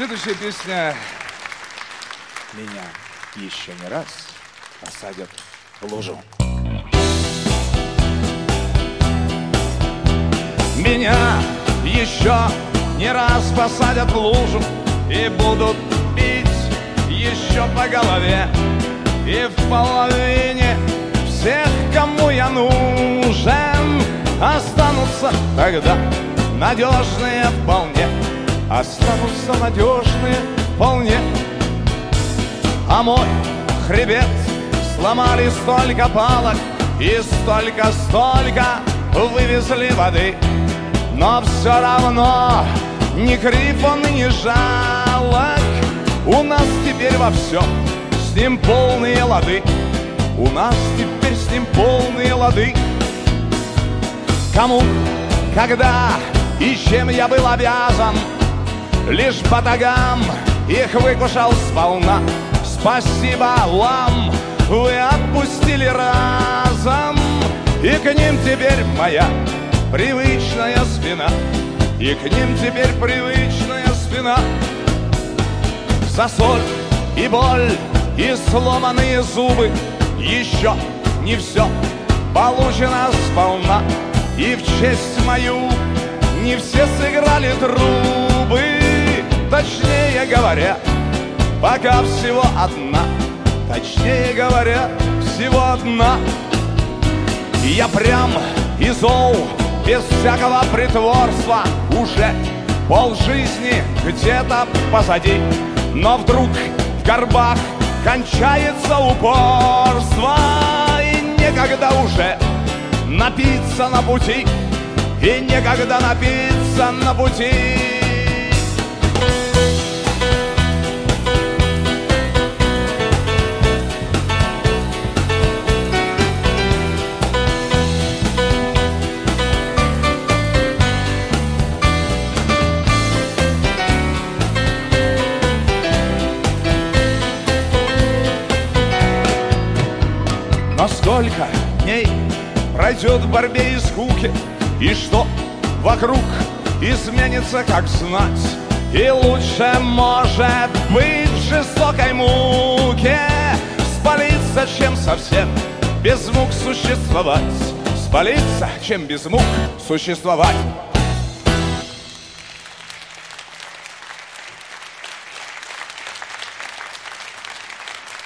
Следующая песня «Меня еще не раз посадят в лужу». Меня еще не раз посадят в лужу и будут бить еще по голове. И в половине всех, кому я нужен, останутся тогда надежные вполне. Останутся надежные вполне. А мой хребет сломали столько палок и столько вывезли воды. Но все равно ни крив он и ни жалок. У нас теперь во всем с ним полные лады. У нас теперь с ним полные лады. Кому, когда и чем я был обязан, лишь батагам их выкушал сполна. Спасибо вам, вы отпустили разом, и к ним теперь моя привычная спина. И к ним теперь привычная спина. За соль и боль и сломанные зубы еще не все получено сполна. И в честь мою не все сыграли трубы. Точнее говоря, пока всего одна. Точнее говоря, всего одна. И я прям и зол, без всякого притворства. Уже полжизни где-то позади. Но вдруг в горбах кончается упорство. И некогда уже напиться на пути. И некогда напиться на пути. Но сколько дней пройдет в борьбе и скуке, и что вокруг изменится, как знать. И лучше, может быть, в жестокой муке спалиться, чем совсем без мук существовать. Спалиться, чем без мук существовать.